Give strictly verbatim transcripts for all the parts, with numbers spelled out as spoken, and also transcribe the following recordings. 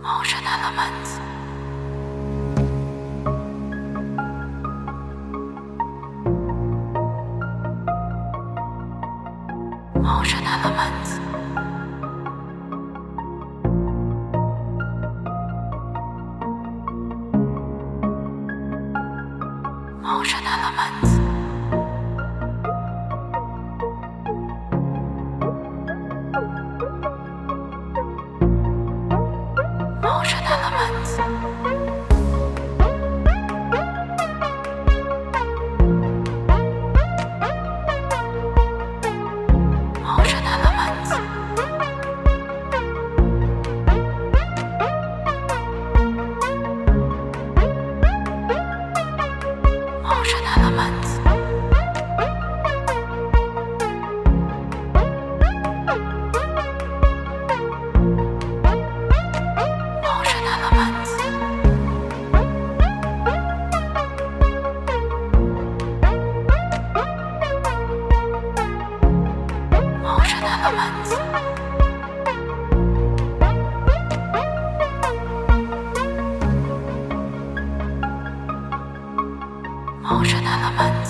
Ocean elements. Ocean elements. Ocean elements. Ocean elements. Ocean elements. Ocean elements. Ocean elements. Ocean elements. Ocean elements.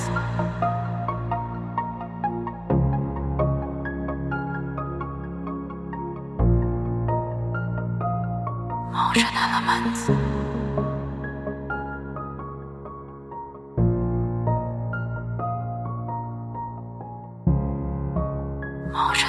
Ocean elements. Ocean